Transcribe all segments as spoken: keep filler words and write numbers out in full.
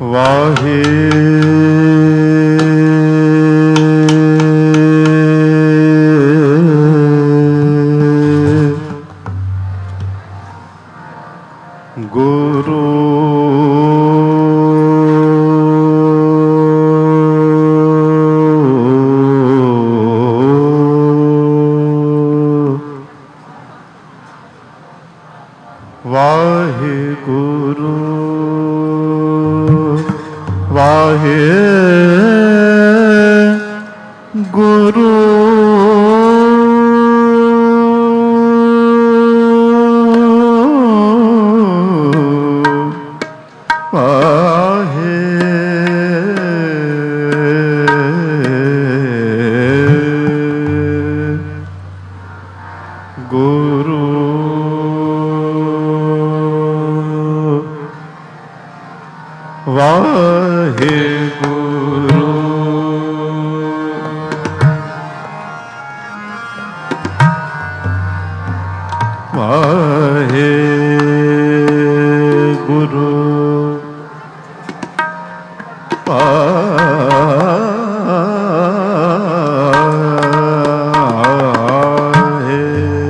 वाहे गुरु वाहे गुरु वाहे गुरु वाहे गुरु वाहे गुरु वाहे गुरु वाहे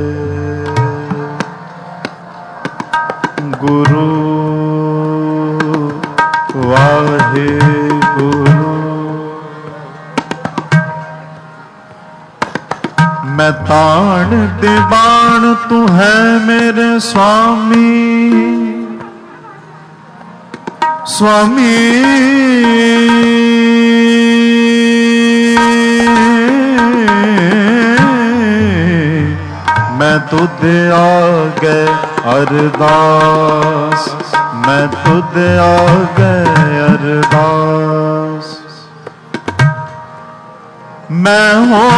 गुरु वाहे गुरु। मैं ताण दीवान तू है मेरे स्वामी स्वामी मैं तुझ आगे अरदास मैं तुझ आगे अरदास मैं हो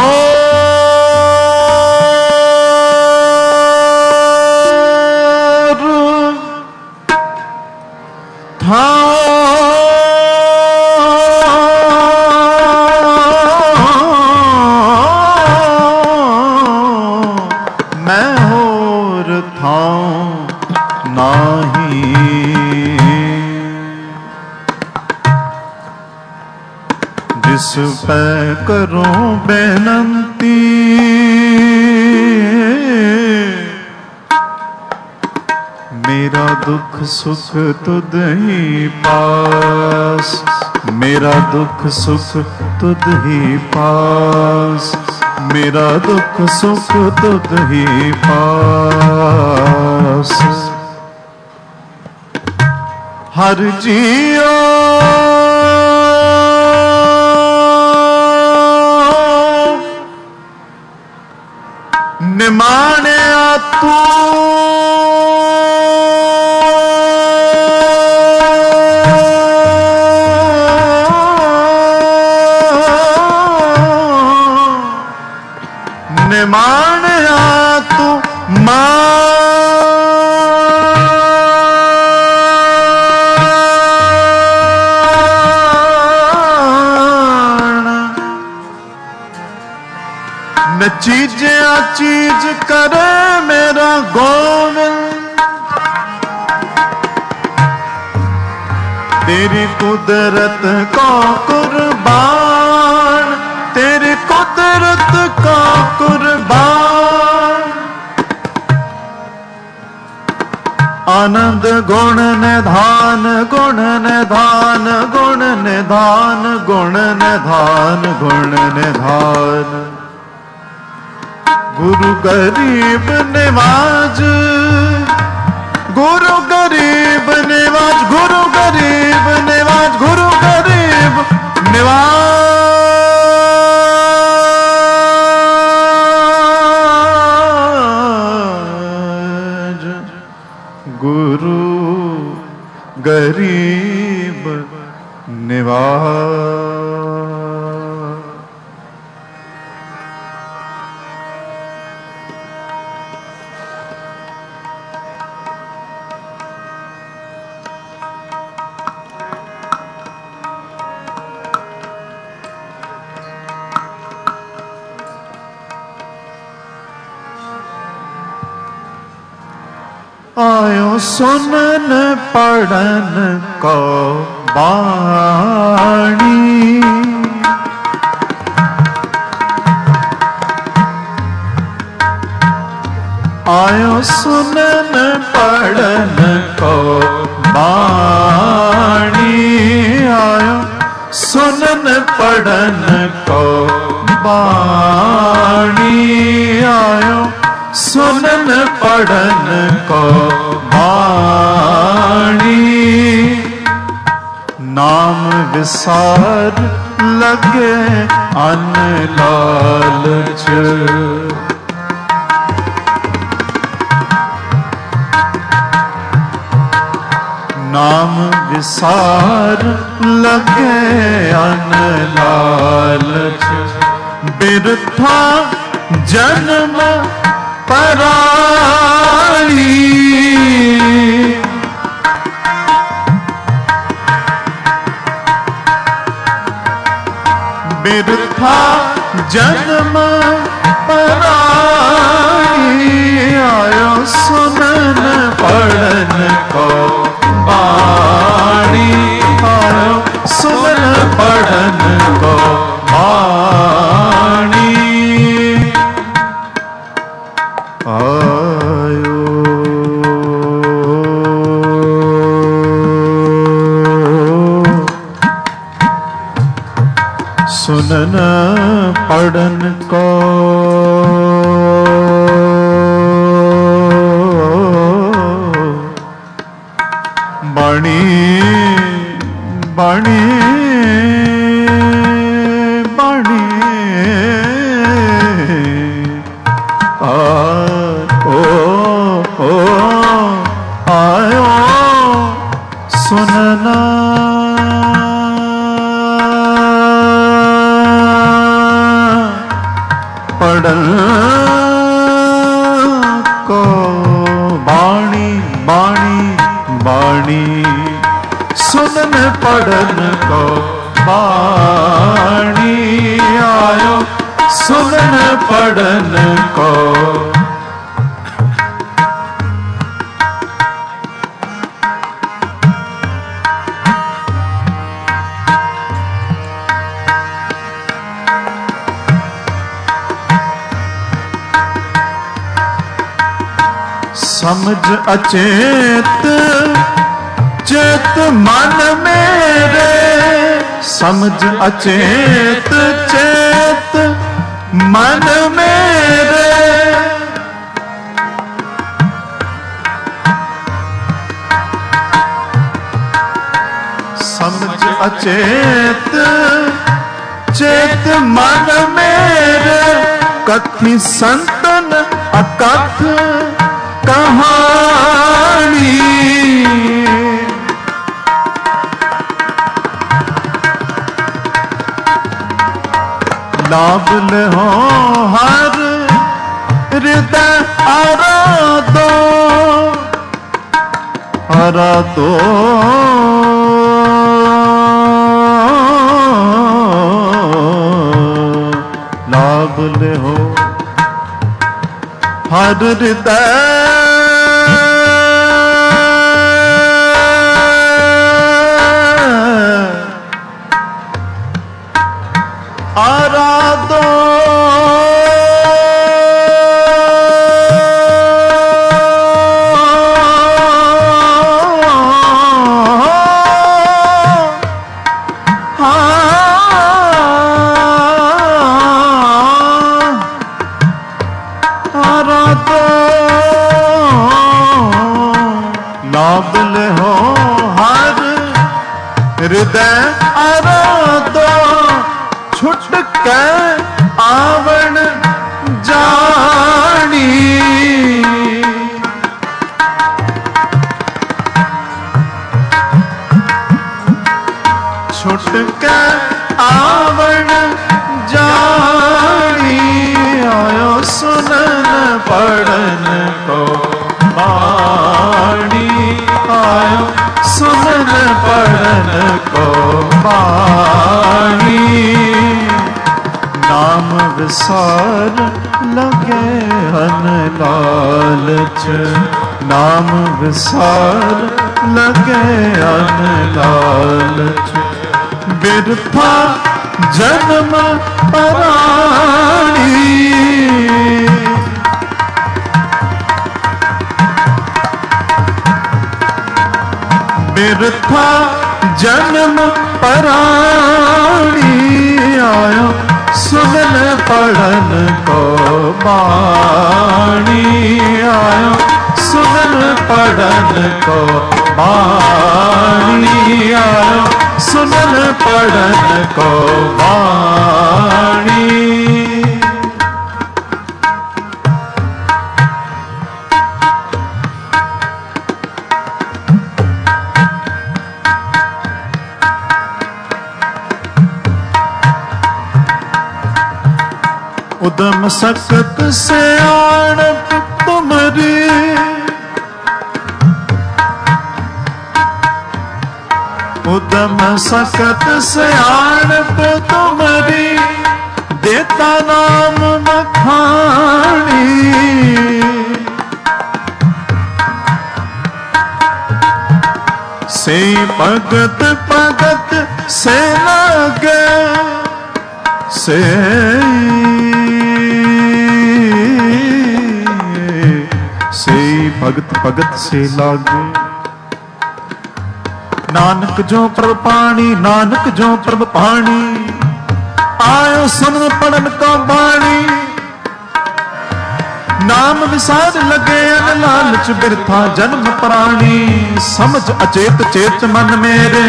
था मैं होर था नाही जिस पे करूं बेनंती मेरा दुख सुख तुद ही पास मेरा दुख सुख तुद ही पास मेरा दुख सुख तुद ही पास। हर जियो निमाणिया तू निमाणिया तू मान न चीज़िया चीज करे मेरा गोविंद तेरी कुदरत का कुर्बान तेरी कुदरत का कुर्बान। आनंद गुण निधान गुण निधान गुण निधान गुण निधान गुण निधान गुरु गरीब निवाज गुरु गरीब निवाज गुरु गरीब निवाज गुरु गरीब निवाज गुरु गरीब निवाज। आयो सुनन पढ़न को बाणी। आयो सुनन पढ़न को बाणी। आयो सुनन पढ़न को बाणी। आयो सुनन पढ़न को बाणी। नाम विसार लगे अन लालच। नाम विसार लगे अन लालच। बिरथा जन्म पराई। बिरथा जन्म पराई। आयो सुनन पढ़न को बाणी। आयो सुनन पढ़न को बाणी। आयो सुनन पढ़न को बाणी। बाणी बाणी। आ ओ ओ आयो सुनना। पढ़न को बाणी। बाणी बाणी। सुनन पढ़न को बाणी। आयो सुनन पढ़न को। समझ अचेत चेत मन मेरे। समझ अचेत चेत मन मेरे। समझ अचेत चेत मन मेरे। कथि संतन अकथ कहानी। लाभ हो हर हृदय आराधो। आराधो लाभ हो हर हृदय आराधो। आराधो लाभ हो हर हृदय आराधो। छुट के आवण जानी। छुट के आवण जानी। आयो सुनन पढ़न को बाणी। आयो सुनन पढ़न को बाणी। नाम विसार लगे अन लालच। नाम विसार लगे अन लालच बिरथा जन्म पराणी बिरथा जन्म पराणी आयो सुनन पढ़न को बाणी आयो सुनन पढ़न को बाणी आयो सुनन पढ़न को बाणी उदम सकत से आणप तुमरी उदम सकत से आणप तुमरी देता नाम मखानी से भगत भगत से लगे से से भगत भगत से लागे नानक जो प्रभ पाणी नानक जो प्रभ पाणी आयो सुन पढ़न को बाणी नाम विसार लगे अन लालच बिरथा जन्म प्राणी समझ अचेत चेत मन मेरे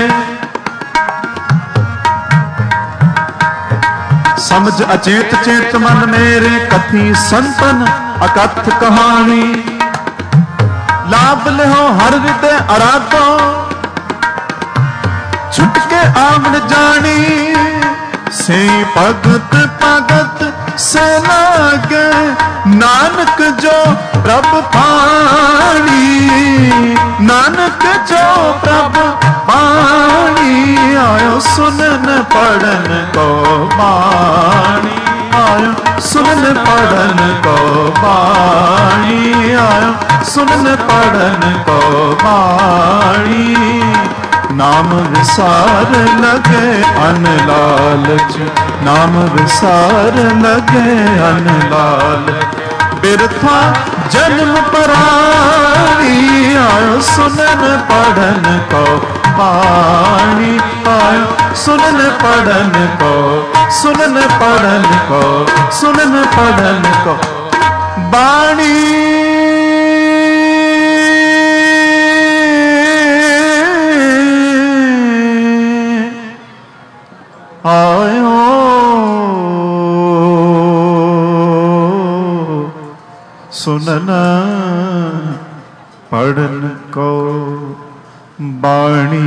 समझ अचेत चेत मन मेरे कथी संतन अकथ कहानी लाभ ले हो हर हृदय आराधो छुटके आवन जानी से भगत भगत से लागे नानक जो प्रभ पाणी नानक जो प्रभ पाणी आयो सुनन पढ़न को बाणी आयो सुनन पढ़न को बाणी आयो सुनन पढ़न को बाणी नाम विसार लगे अन लालच नाम विसार लगे अन लालच बिरथा जन्म पराणी आयो सुनन पढ़न को बाणी आयो सुनन पढ़न को सुनन पढ़न को सुनन पढ़न को बाणी आयो सुनना पढ़न को बाणी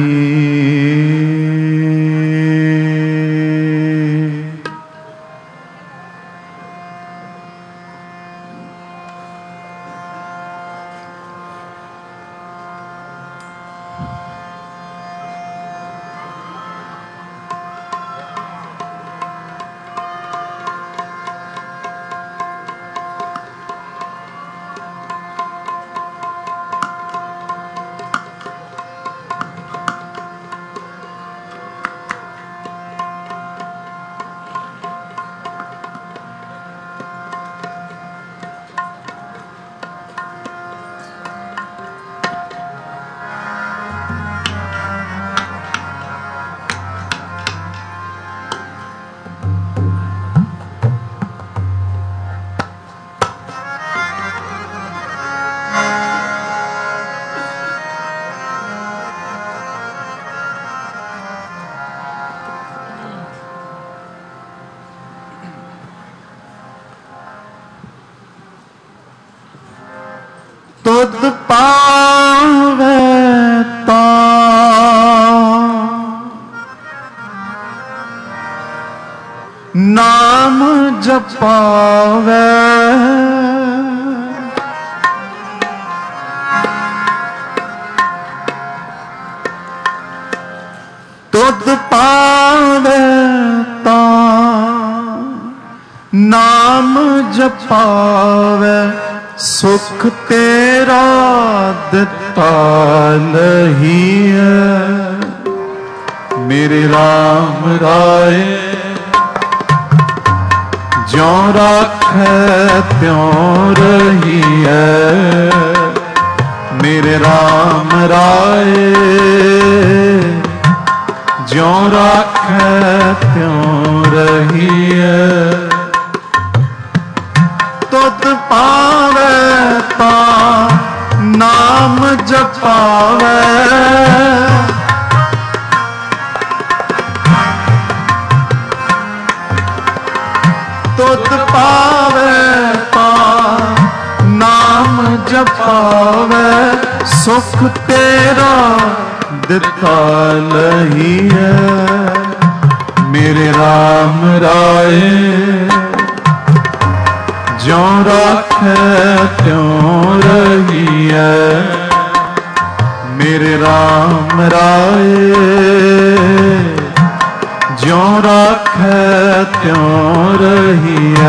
तुद पावे ता नाम जपावे तुद पावे ता नाम जपावे सुख तेरे तेरा दिता लहीए। मेरे राम राय ज्यों राखै त्यों रहीए। मेरे राम राय ज्यों राखै त्यों रहीए। तुध पावै तां नाम जपावै। तुध पावै तां नाम जपावै। सुख तेरा दिता लहीए। मेरे राम राय ज्यों राखै त्यों रहीए। मेरे राम राय ज्यों राखै त्यों रहीए।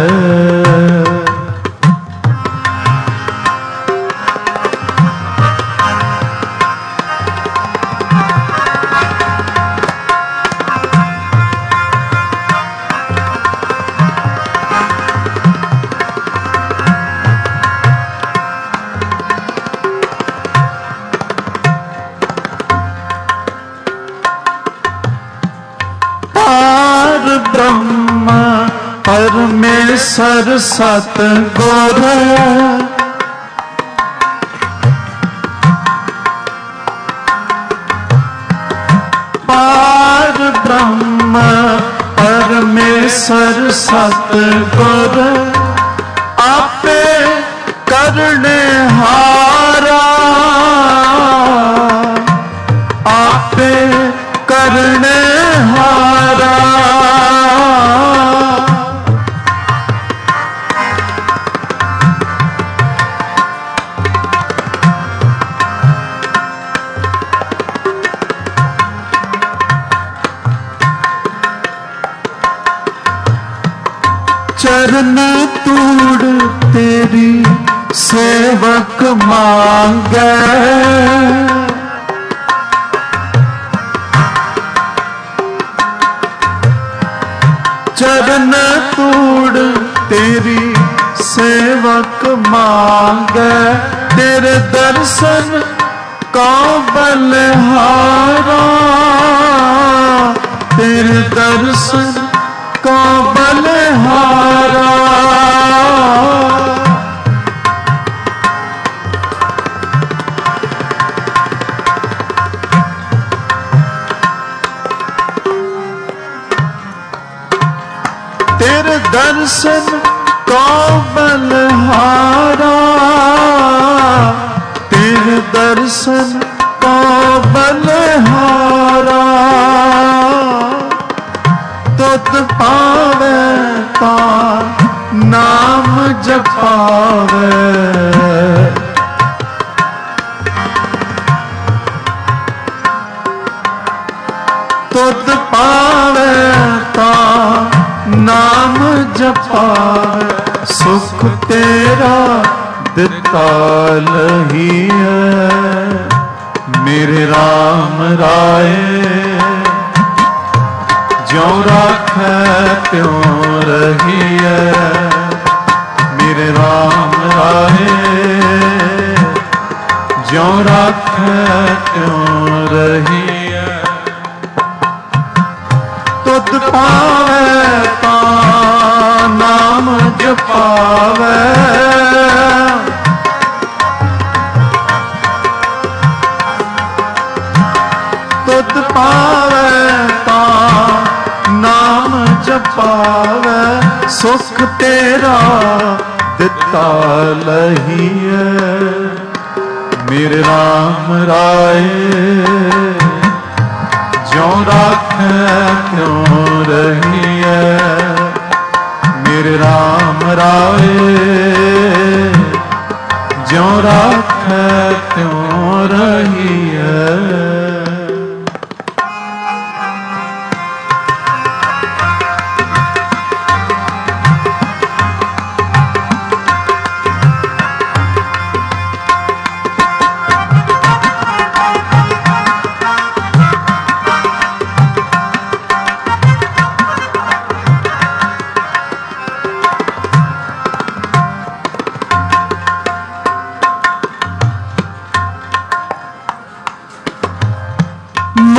ब्रह्म परमेश्वर सतगुर। पार ब्रह्म परमेश्वर सतगुर। आपे करने हारा। आपे करने हारा। चरण तूड़ तेरी सेवक मांगे। चरण तूड़ तेरी सेवक मांगे। तेरे दर्शन का बलिहारा। तेरे दर्शन का बलिहारा। तेरे दर्शन का बलिहारा। तेरे दर्शन का बलिहारा। तुध पावै तां नाम जपावै। तुध पावै तां नाम जपावै। सुख तेरा दिता लहीए। मेरे राम राय ज्यों राखै त्यों रहीए। मेरे राम राय ज्यों राखै त्यों रहीए। तुध पावै तां नाम जपावै। तुध पावै तां नाम जपावै। सुख तेरा दिता लहीए। मेरे राम राय ज्यों राखै त्यों रहीए। मेरे राम राय ज्यों राखै त्यों रहीए।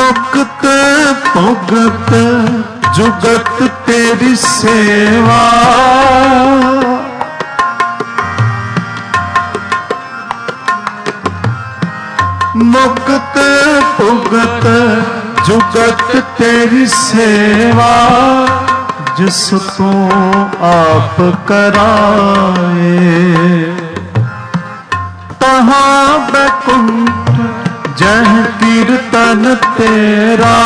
मुक्त भुगत जुगत तेरी सेवा, मुक्त भुगत जुगत तेरी सेवा, जिस तू आप कराए। तहाँ बैकुंठ जह कीर्तन तेरा,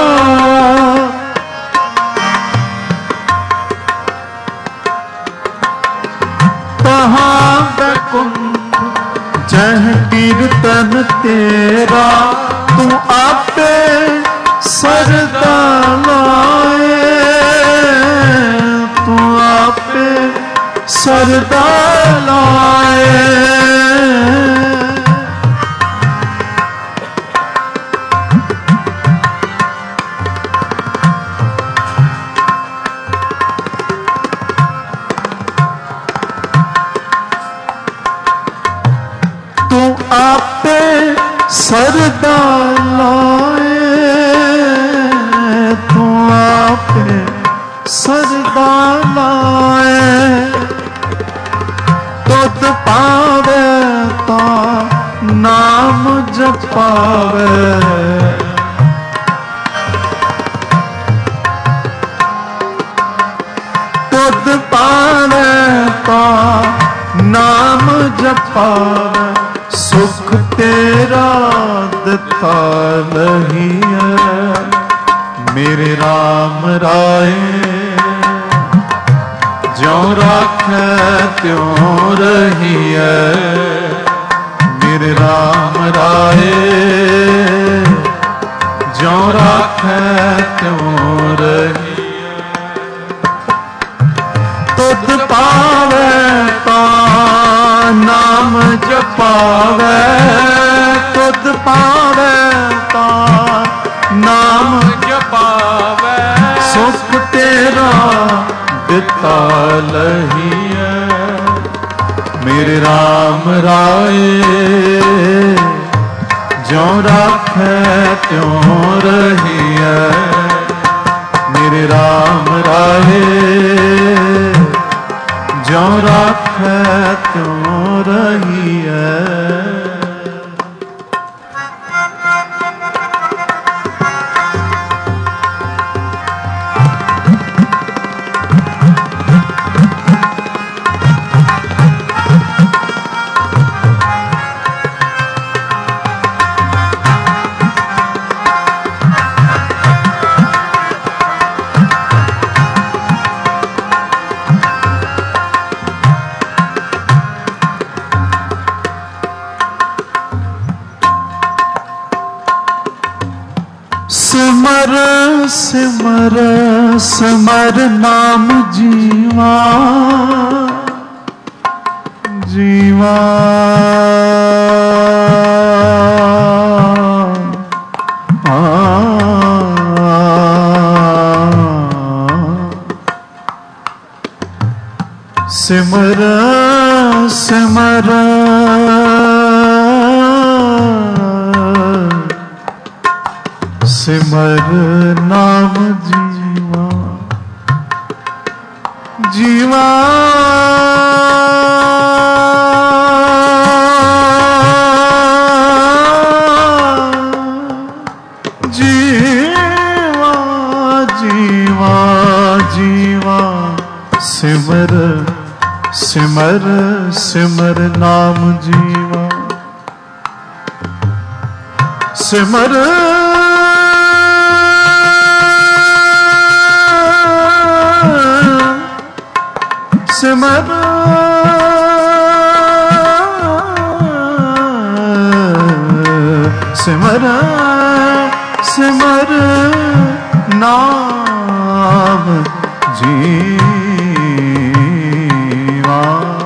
तहाँ बैकुंठ जह कीर्तन तेरा, तू आपे सरदा लाए, तू आपे सरदा लाए। तू आपे सरदा लाए, तू आपे सरदा लाए। तुद पावे ता नाम जपावे, तुद पावे ता नाम जपावे। सुख तेरा दिता नहीं है, मेरे राम राय ज्यों राखै त्यों रहिए। मेरे राम राय ज्यों राखै त्यों रहिए। तुद पावे ता नाम जपावे, तुद पावे ता नाम जपावे। सुख तेरा दिता लहिए, मेरे राम राय ज्यों राखै त्यों रहिए। मेरे राम राय ज्यों राखै त्यों रहिए। सिमर सिमर सिमर नाम जीवा, जीवा आ, सिमर सिमर सिमर नाम जीवा, जीवा जीवा जीवा जीवा। सिमर सिमर सिमर नाम जीवा, सिमर सिमर सिमर सिमर नाम जीवा।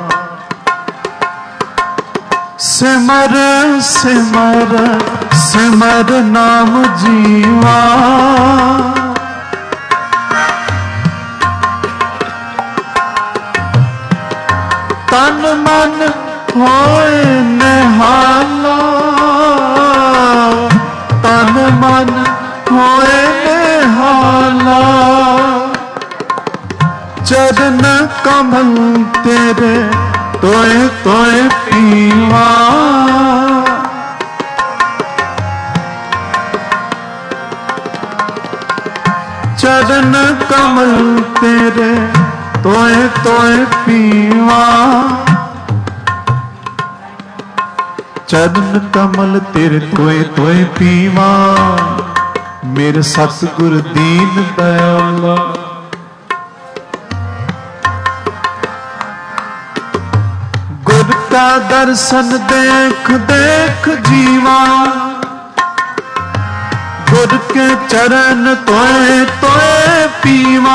सिमर सिमर सिमर नाम जीवा, तन मन होए निहाला, तन मन होए निहाला। चरण कमल तेरे तोए तोए पीवा। चरण कमल तेरे तोए तोए पीवा। चरण कमल तेरे तोए तोए पीवा। मेरे सतगुर दीन दयाला। गुर का दर्शन देख देख जीवा। गुर के चरण तोए तोए पीवा।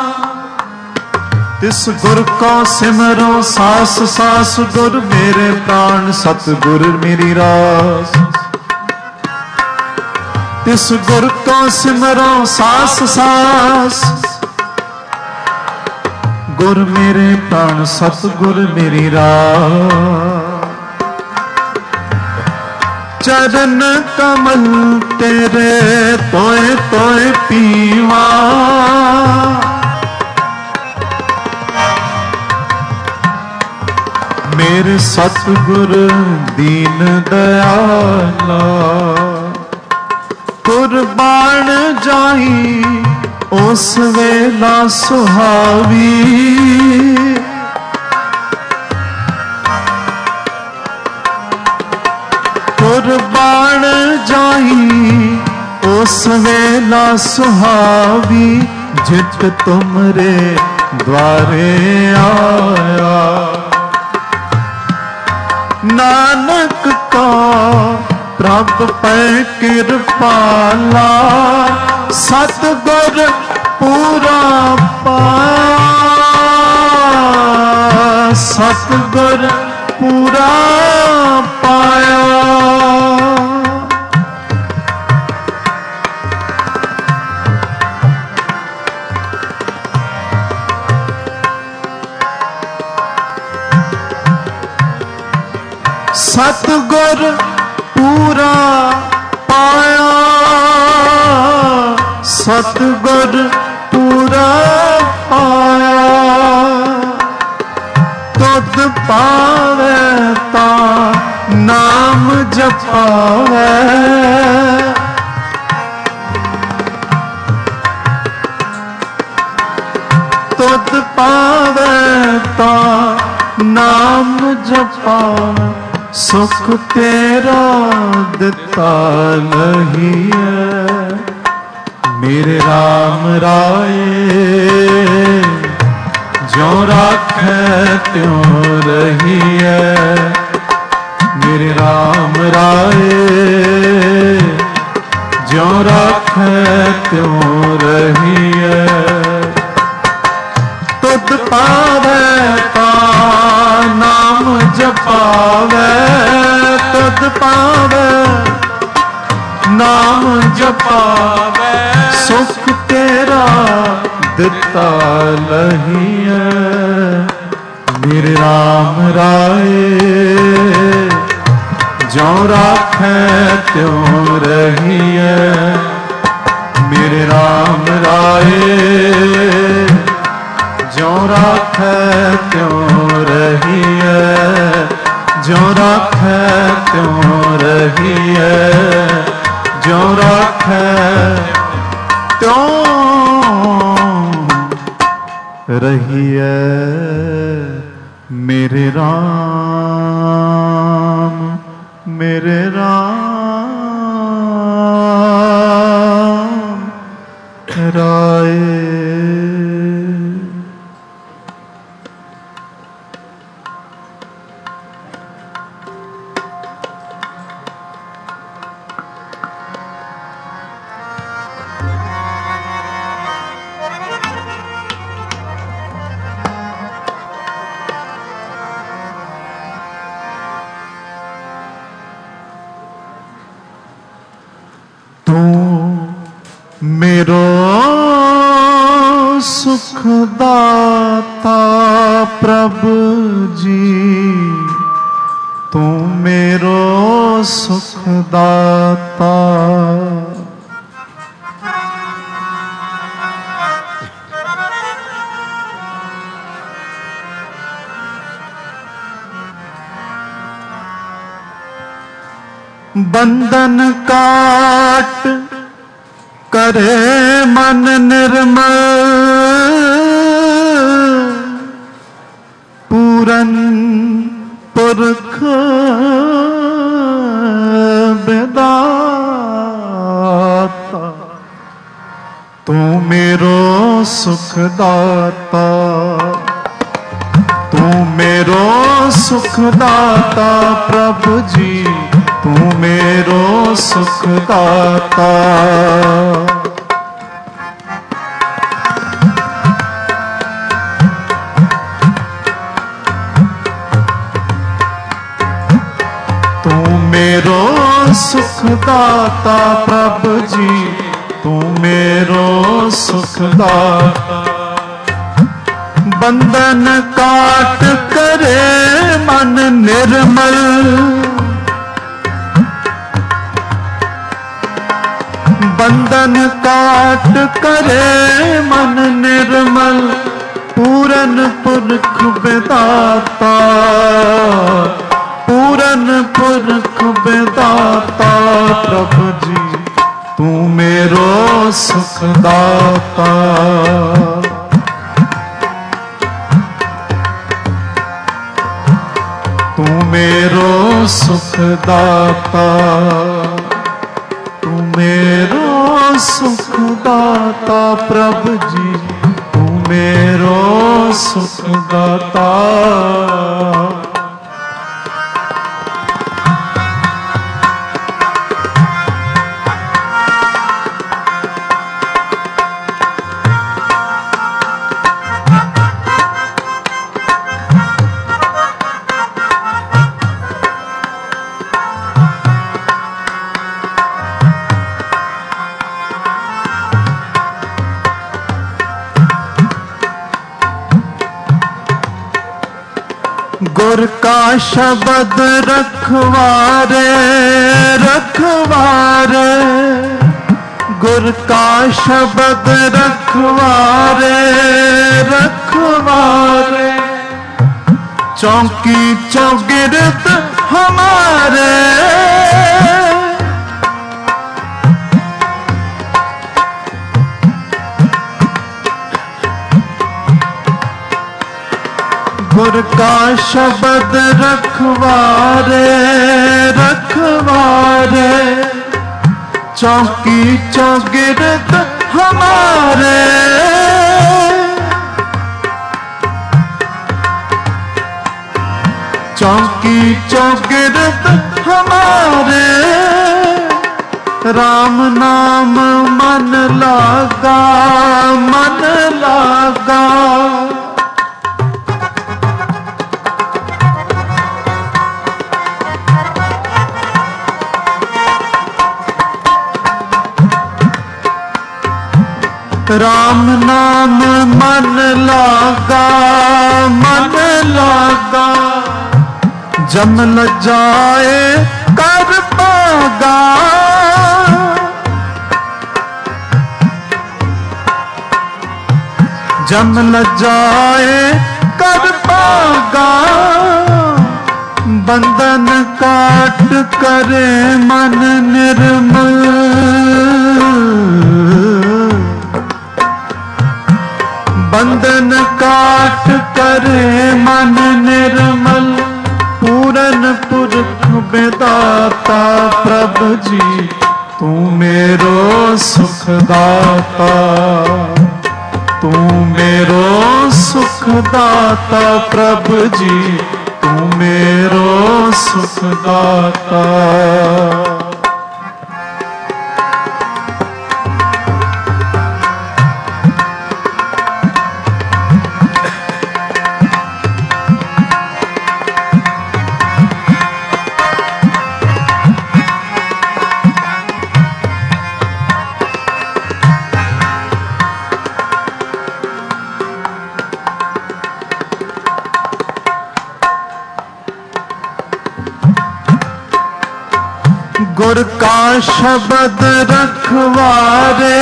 तिस गुर को सिमरो सास सास। गुर मेरे प्राण सतगुर मेरी रास। तिस गुर को सिमरो सास सास। गुर मेरे प्राण सतगुर मेरी रास। चरण कमल तेरे तोए तोए पीवा। मेरे सतगुर दीन दयाला। कुर्बान जाई उस वेला सुहावी। कुर्बान जाई उस वेला सुहावी। जित तुमरे द्वारे आया। नानक का प्रभ पै कृपाला। सतगुर पूरा पाया। सतगुर पूरा पाया। सतगुर पूरा पाया। सतगुर पूरा पाया। तुध पावे ता नाम जपावे। तुध पावे ता नाम जपावे। सुख तेरा दिता नहीं है। मेरे राम राये जो राखे त्यों रही है। मेरे राम राये जो राखे त्यों रही है। तुध पावे ता नाम जपावे। तुध पावे नाम जपावे। सुख तेरा दिता नहीं है। मेरे राम राये जो राखे त्यों रही है। मेरे राम राये जो राखे त्यों रही है। जो राखे त्यों रही है। जो राखे त्यों रही है। मेरे राम मेरे राम राय। मेरो सुखदाता प्रभु जी। तू मेरो सुखदाता। बंधन काट करे मन निर्मल, पूरन पुरख बेदाता, तू मेरो सुखदाता, तू मेरो सुखदाता प्रभु जी, तू मेरो सुखदाता। तू मेरो सुखदाता प्रभु जी, तू मेरो सुखदाता। बंधन काट करे मन निर्मल, बंधन काट करे मन निर्मल, पूरन पुरख बेदाता, पूरन पुरख बेदाता प्रभु जी, तू मेरो सुखदाता। तू मेरो सुखदाता, तू मेरो सुखदाता प्रभु जी, तू मेरो सुखदाता। गुर का शब्द रखवारे रखवारे, गुर का शब्द रखवारे रखवारे, चौकी चौगिरद हमारे, गुर का शब्द रखवारे रखवारे, चौकी चौगिरद हमारे, चौकी चौगिरद हमारे। राम नाम मन लागा मन लागा, राम नाम मन लागा मन लागा, जम ल जाए कर पागा, जम ल जाए कर पागा। बंधन काट करे मन निर्मल, बंधन काट करे मन निर्मल, पूरन पुरख बेदाता प्रभु जी, तू मेरो सुखदाता, तू मेरो सुखदाता प्रभु जी, तू मेरो सुखदाता। गुर का शब्द रखवारे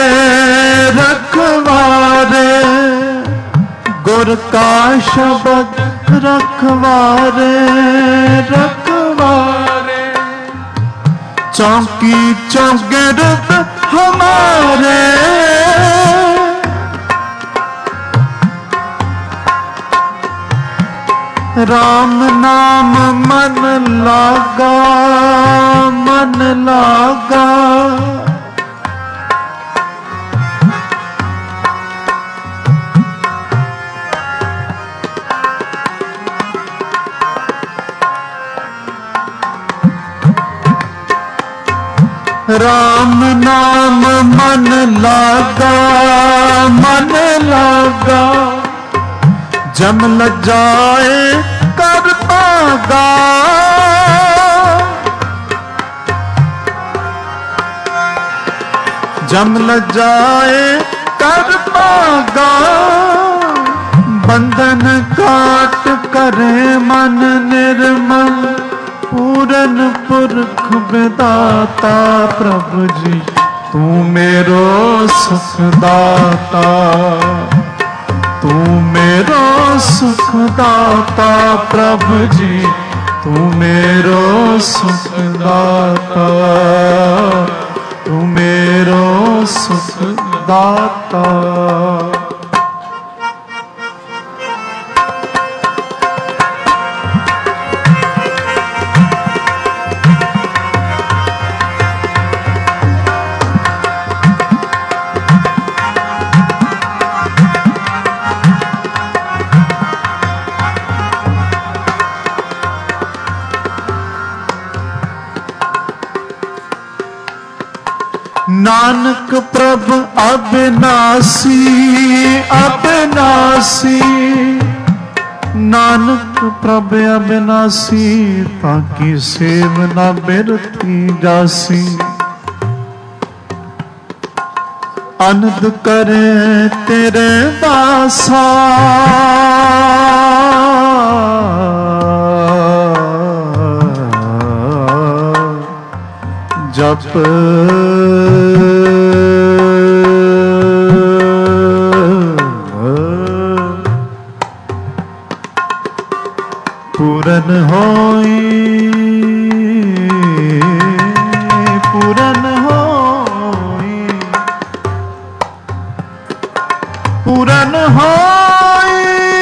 रखवारे, गुर का शब्द रखवारे रखवारे, चौकी चौगिर्द हमारे राम नाम मन लागा मन लागा। राम नाम मन लागा मन लागा। जम लजाए कर पागा जम लजाए कर पागा। बंधन काट करे मन निर्मल पूरन पुरख विदाता। प्रभु जी तू मेरो सुख दाता तू मेरो सुख दाता। प्रभु जी तू मेरो सुख दाता तू मेरो सुख दाता। नानक प्रभु अविनाशी अविनाशी। नानक प्रभु अविनाशी ताकि सेव न बिरती जासी। अनंद करे तेरे दासा जप पूरन होई पूरन होई पूरन होई।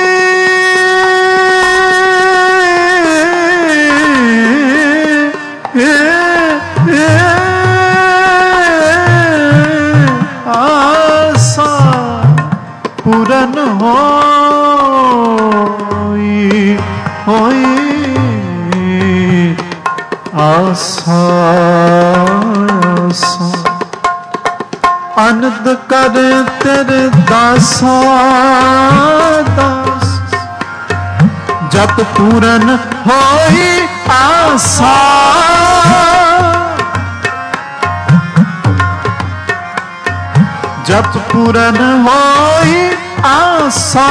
आसा पूरन होई होई आसा आसा। अनंद कर तेरे दासा दास जप पूरन होई आसा। जप पूरन होई आसा।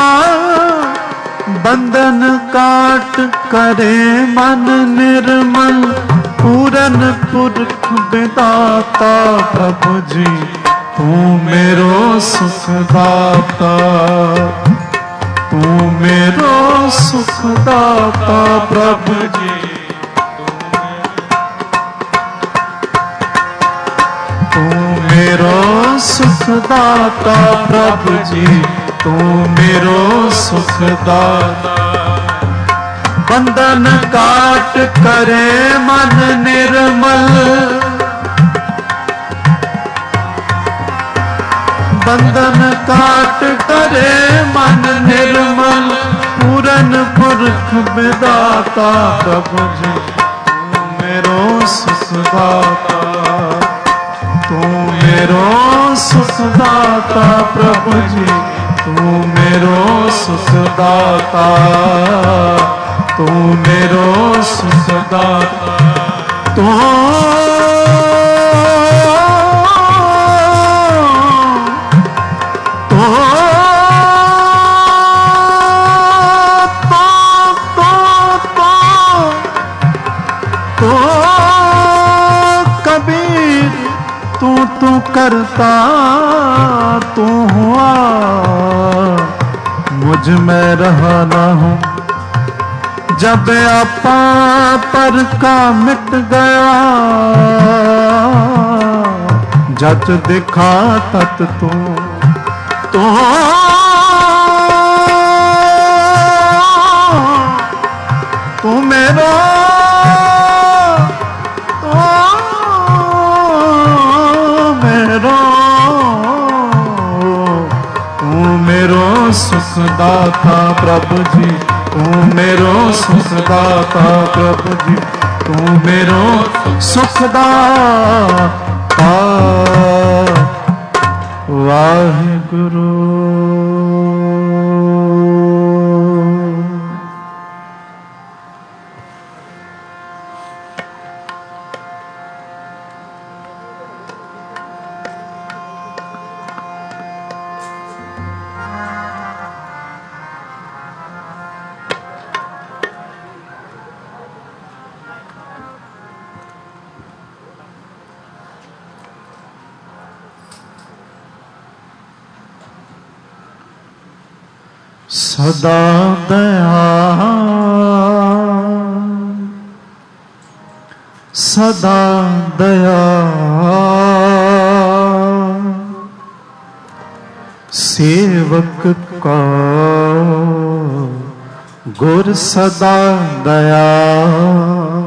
बंधन काट करे मन निर्मल पूरन पुरख विदाता। प्रभु जी तू मेरो सुख दाता तू मेरो सुख दाता। प्रभु जी तू मेरो सुख दाता। प्रभु जी तू मेरो सुख दाता। बंधन काट करे मन निर्मल बंधन काट करे मन निर्मल पूरन पुरख विदाता। प्रभु जी तू मेरो सुख दाता तू मेरो सुख दाता। प्रभु जी तू मेरो सुख दाता तू मेरो सुख दाता। तू करता तू हुआ मुझ में रहा ना हूँ। जब आपा पर का मिट गया, जत दिखा तत तू तो तू मेरो तो मेरो तू मेरो सुखदाता प्रभु जी, तू मेरो सुखदाता प्रभु जी, तू मेरो सुखदाता वाहिगुरु। सदा दयाल सदा दयाल सेवक का गुर सदा दयाल।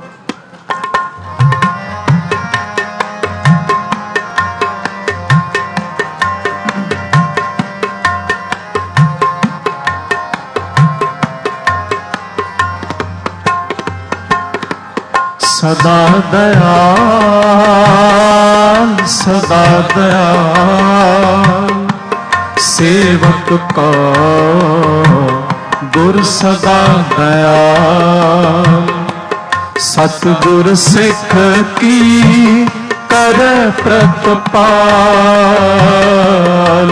सदा दयाल सदा दयाल सेवक का गुर सदा दयाल। सतगुर सिख की कर प्रतिपाल।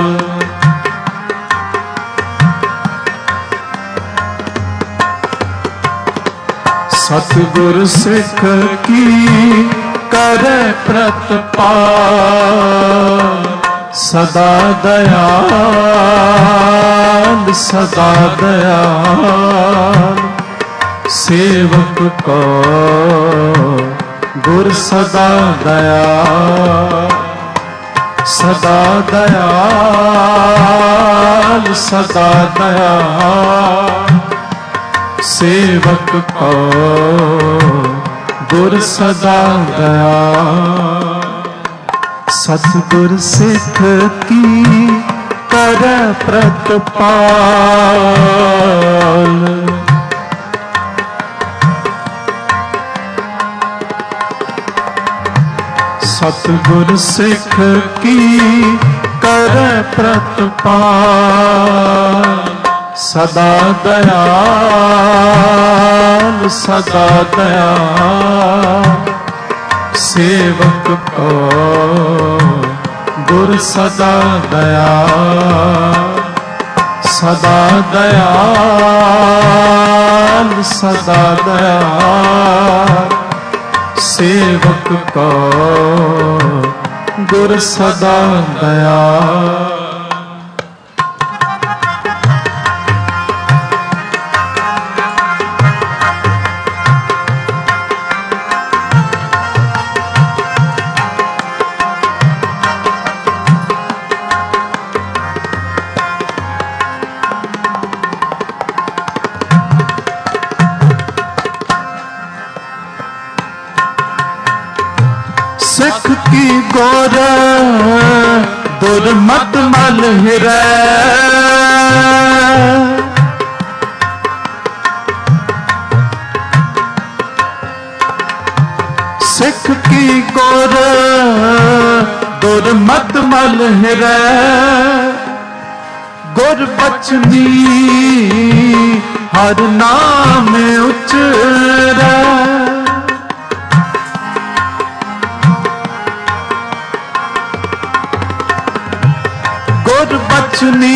सतगुर सिख की कर प्रतिपाल। सदा दयाल सदा दयाल सेवक को गुर सदा दयाल। सदा दयाल सदा दयाल सेवक को गुर सदा दयाल। सतगुर सिख की कर प्रतिपाल। सतगुर सिख की कर प्रतिपाल। सदा दयाल सदा दयाल सेवक को गुर सदा दयाल। सदा दयाल सदा दयाल सेवक को गुर सदा दयाल। सिख की गोर दुर्मत मल हिरै। सिख की गोर दुर्मत मल हिरै। गुर बचनी हर नाम उचरै। बचनी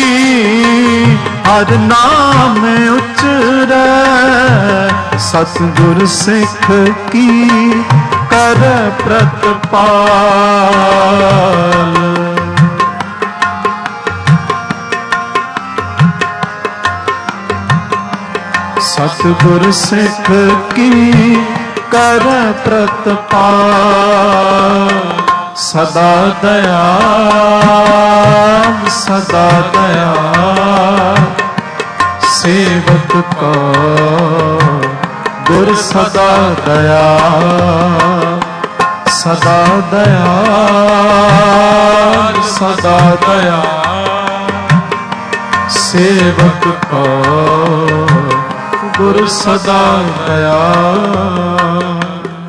हर नाम उचरै। सतगुर सिख की कर प्रतिपाल। सतगुर सिख की कर प्रतपाल, सदा दयाल सदा दयाल सेवक को गुर सदा दयाल, सदा दयाल सदा दयाल सेवक को गुर सदा दयाल।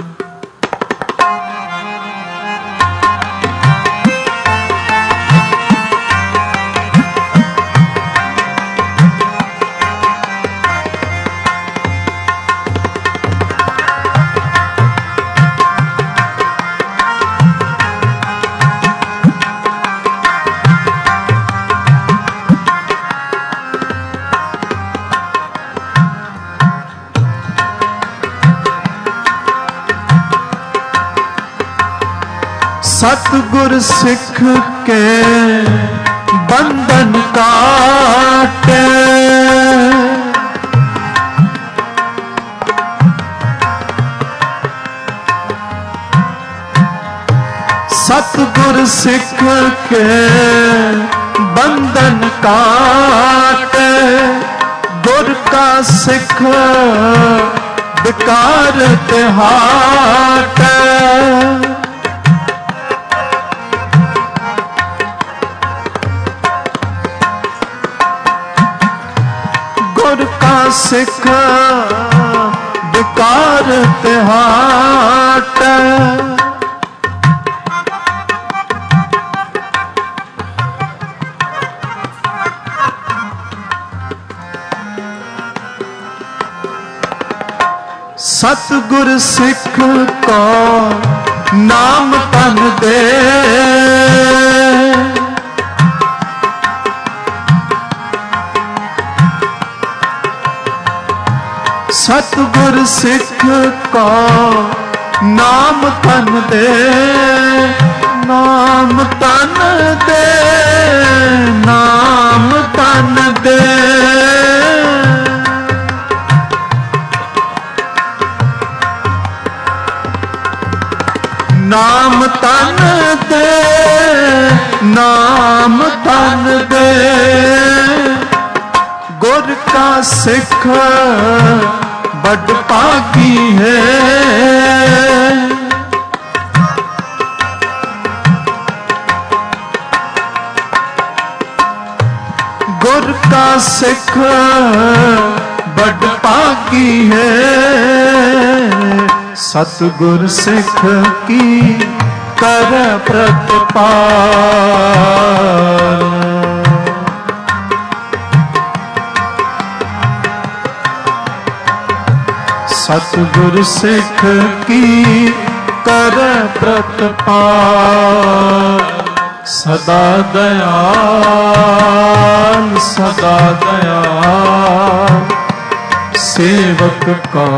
सतगुर सिख के बंधन काटे, सतगुर सिख के बंधन काटे, गुर का सिख विकार तिहाटे। गुर का सिख विकार तिहाट, सतगुर सिख को नाम तन दे, सतगुर सिख को नाम तन दे, नाम तन दे नाम तन दे, नाम तन दे नाम तन दे। गुर का सिख बड़ पाकी है, गुर का सिख बड़ पाकी है, सतगुर सिख की कर प्रतपाल। सतगुर सिख की कर प्रतपाल, सदा दयाल सदा दयाल सेवक का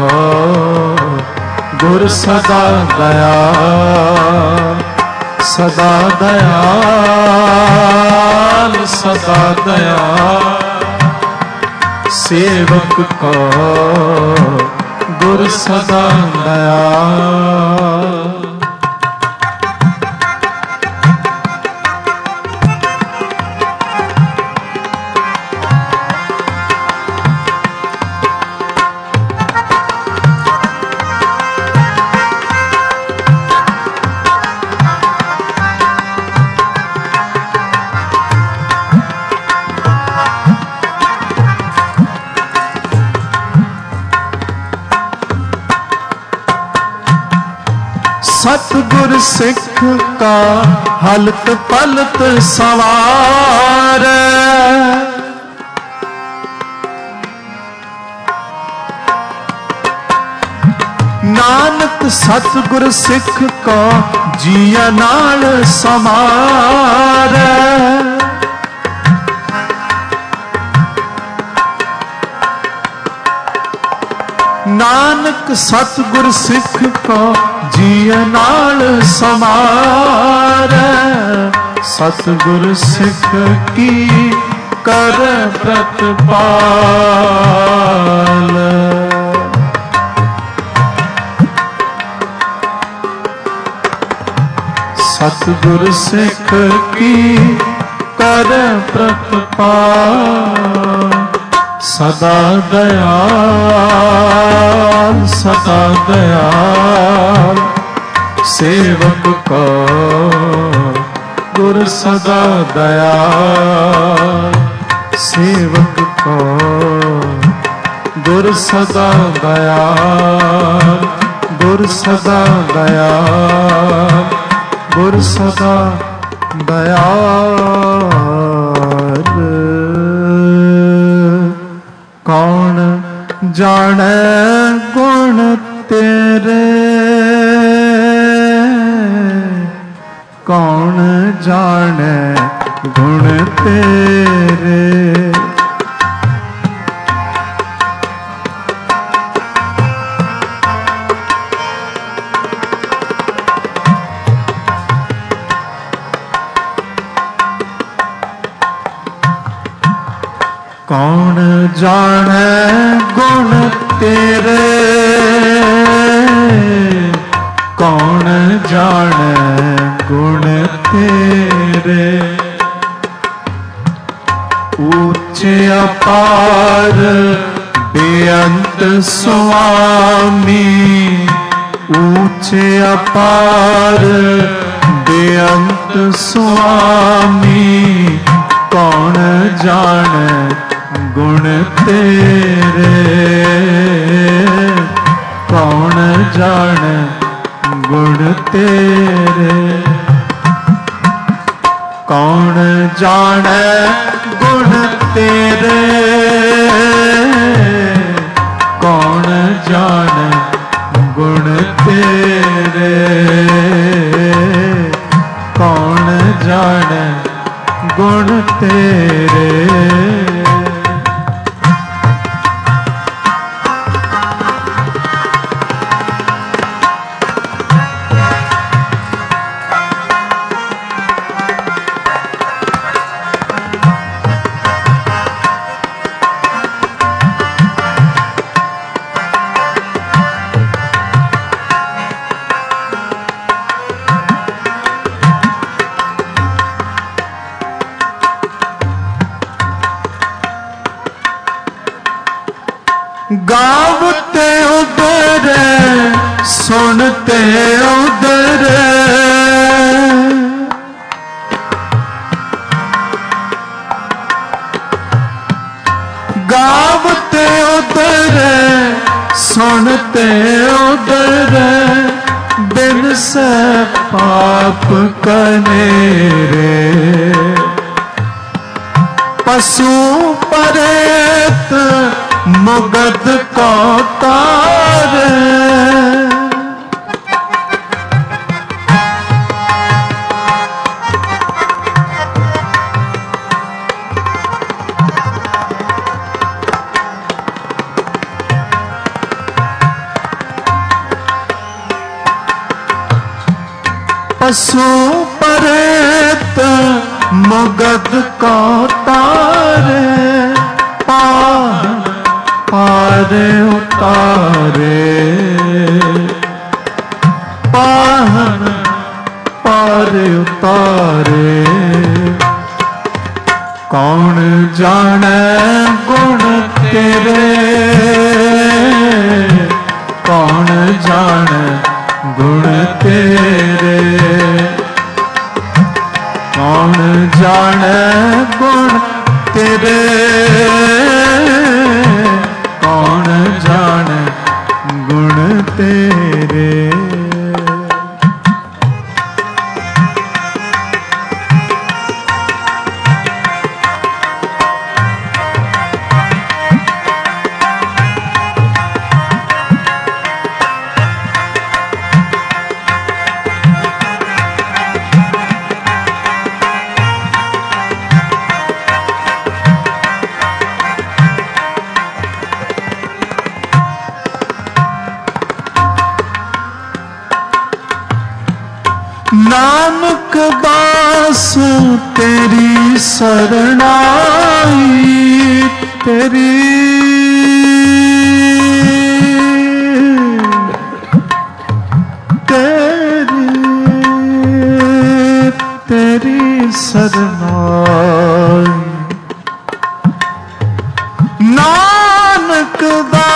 गुर सदा दयाल, सदा दयाल सदा दयाल सेवक का गुर सदा दयाल। सतगुर सिख का हलत पलत सवार, नानक सतगुर सिख का जिया नाल समार। नानक सतगुर सिख को जिया नाल समार, सतगुर सिख की कर प्रतिपाल। सतगुर सिख की कर प्रतिपाल। सदा दयाल सदा दयाल सेवक का गुर सदा दयाल सेवक का गुर सदा दयाल गुर सदा दयाल गुर सदा दयाल। कौन जाने गुण तेरे कौन जाने गुण तेरे। कौन जाने गुण तेरे कौन जाने गुण तेरे। ऊंचे अपार बेअंत स्वामी ऊंचे अपार बेअंत स्वामी। कौन जाने गुण तेरे कौन जाने गुण तेरे। कौन जाने गुण तेरे कौन जाने गुण तेरे कौन जाने गुण तेरे। गावते उधरे सुनते उधरे गावते उधरे सुनते उधरे। बिन से पाप कनेरे पशु परेत मुगद को तारे। पशु परेत मुगद को तारे। पार पारे उतारे पाहन पारे उतारे। कौन जाने गुण तेरे कौन जाने गुण तेरे। कौन जाने गुण तेरे कौन जाने गुण तेरे। नानक दास तेरी शरणाई, तेरी तेरी तेरी शरणाई। नानक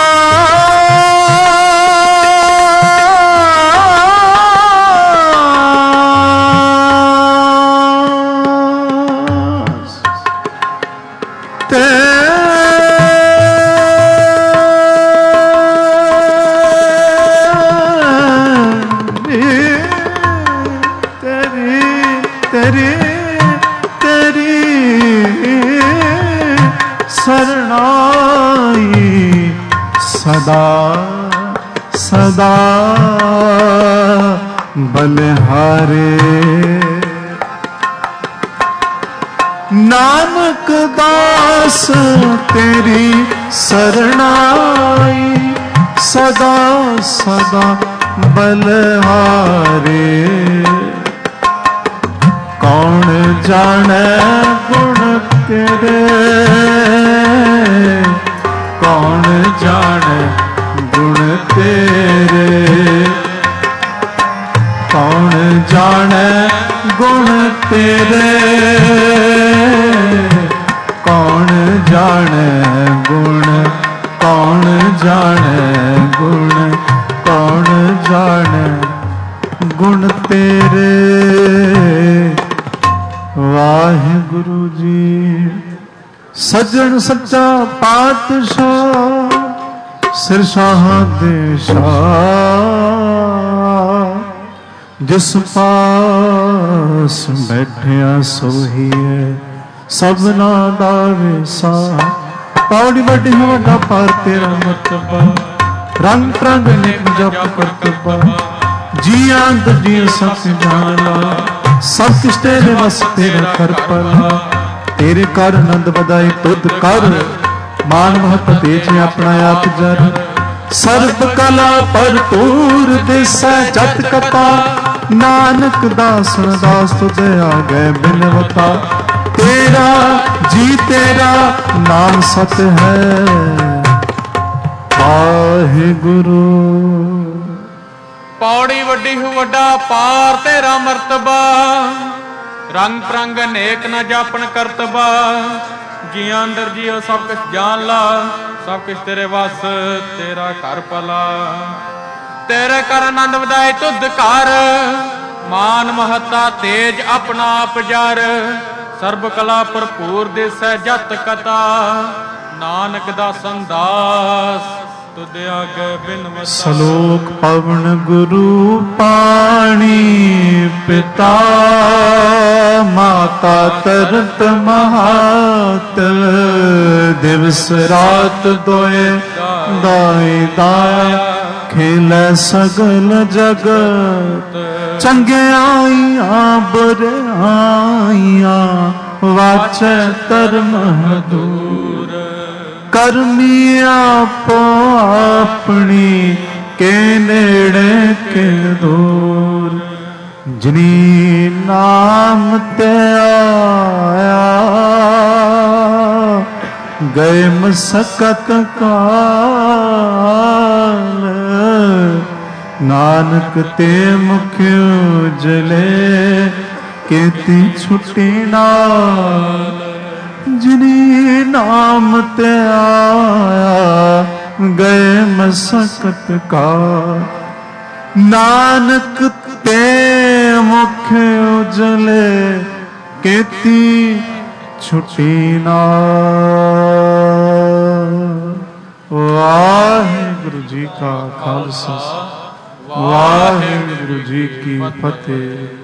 सदा सदा बलिहारे। नानक दास तेरी शरणाई, सदा सदा बलिहारे। कौन जाने गुण तेरे, कौन जाने गुण तेरे, कौन जाने गुण तेरे, कौन जाने गुण, कौन जाने गुण, कौन जाने गुण तेरे। वाहिगुरु जी सज्जन सच्चा पातशाह, सिर शाह दे शाह। जिस पास बैठिया सोही है, सबना दा वेसा। पौड़ी बड़ी वड्डा पार तेरा मतबा, रंग रंग नेक जप करतबा। जिया दजिया सब जान ला, सब किश तेरे वस तेरा कर पला। तेरे कर आनंद बधाई तुद कर, मान महत तेज अपना आप जर। सर्ब कला भरपूर दिसै जत कथा, नानक दासन दास तुझ आगे बिनवता। तेरा जी तेरा नाम सत है, वाहिगुरु। पौड़ी वड्डी हु वड्डा पार तेरा मरतबा, रंग परंग अनेक न जापन करतबा। जिया अंदर जियो सब कुछ जान ला, सब कुछ तेरे वस तेरा घर भला। तेरे कर आनंद वधाए तुध कर, मान महता तेज अपना आप जर। सर्ब कला भरपूर दिसै जत कथा, नानक दासन दास तुद आगे बिनवता। सलोक पवन गुरु पाणी, पिता माता तरत महात। दिवस रात दोए दाई दाय, खेलै सगल जगत। चंगियाइयां बुराइयां, वाचै धर्म दूर। करमी आपो अपनी, के नेड़े के दूर। जिनी नाम ते आया, गए मसकत काल। नानक ते मुख उजले, केती छुटी नाल। जिनी नाम ते आया, गए मसकत का। नानक ते मुख उजले, केती छुटी नाल। वाहिगुरु जी का खालसा, वाहिगुरु जी की फतेह।